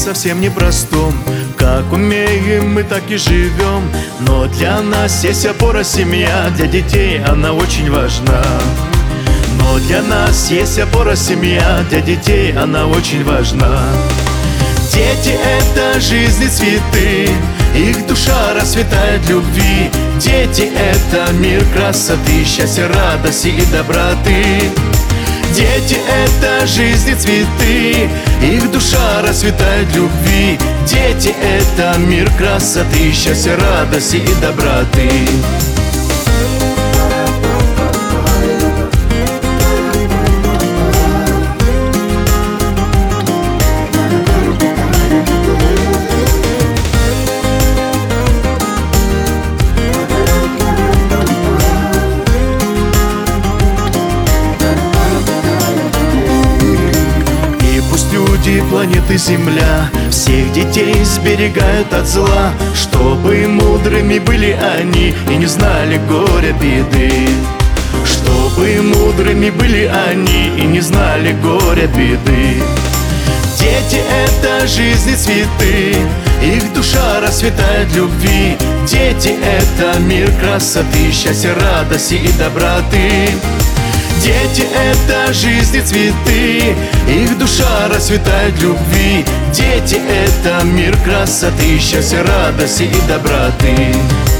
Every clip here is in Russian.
совсем непростом. Как умеем, мы так и живем. Но для нас есть опора семья, для детей она очень важна. Но для нас есть опора семья, для детей она очень важна. Дети — это жизни цветы, их душа расцветает любви. Дети — это мир красоты, счастья, радости и доброты. Дети — это жизни цветы, их душа расцветает любви. Дети — это мир красоты, счастья, радости и доброты. Планеты Земля всех детей сберегают от зла, чтобы мудрыми были они и не знали горя беды. Чтобы мудрыми были они и не знали горя беды. Дети — это жизни цветы, их душа расцветает любви. Дети — это мир красоты, счастья, радости и доброты. Дети — это жизни цветы, их душа расцветает любви. Дети — это мир красоты, счастья, радости и доброты.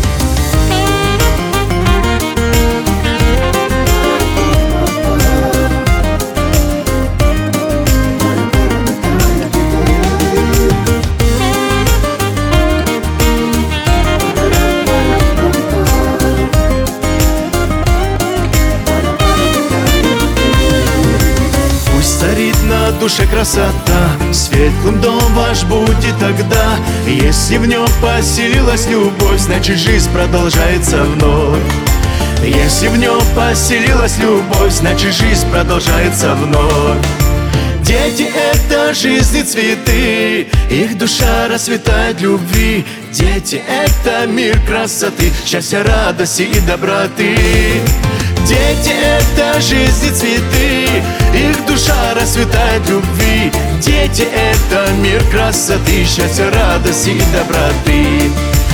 Царит на душе красота, светлым дом ваш будет тогда. Если в нем поселилась любовь, значит жизнь продолжается вновь. Если в нем поселилась любовь, значит жизнь продолжается вновь. Дети — это жизни цветы, их душа расцветает любви. Дети — это мир красоты, счастья, радости и доброты. Дети — это жизни цветы, их душа расцветает любви. Дети — это мир красоты, счастья, радости и доброты.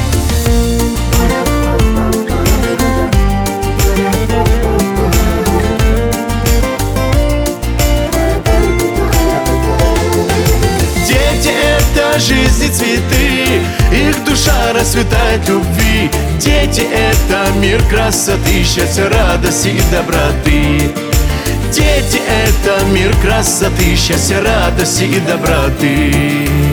Дети — это жизни цветы, их душа расцветает любви. Дети — это мир красоты, счастья, радости и доброты. Дети — это мир красоты, счастья, радости и доброты.